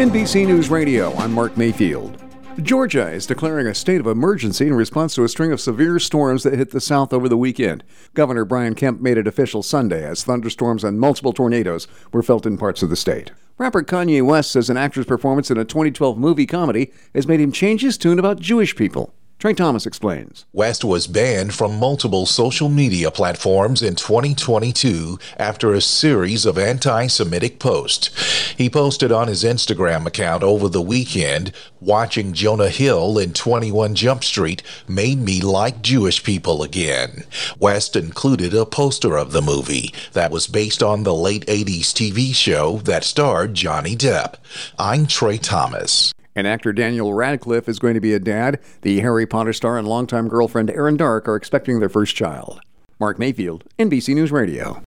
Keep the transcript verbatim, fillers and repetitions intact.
N B C News Radio, I'm Mark Mayfield. Georgia is declaring a state of emergency in response to a string of severe storms that hit the South over the weekend. Governor Brian Kemp made it official Sunday as thunderstorms and multiple tornadoes were felt in parts of the state. Rapper Kanye West says an actor's performance in a twenty twelve movie comedy has made him change his tune about Jewish people. Trey Thomas explains. West was banned from multiple social media platforms in twenty twenty-two after a series of anti-Semitic posts. He posted on his Instagram account over the weekend, "Watching Jonah Hill in twenty-one Jump Street made me like Jewish people again." West included a poster of the movie that was based on the late eighties T V show that starred Johnny Depp. I'm Trey Thomas. And actor Daniel Radcliffe is going to be a dad. The Harry Potter star and longtime girlfriend Erin Dark are expecting their first child. Mark Mayfield, N B C News Radio.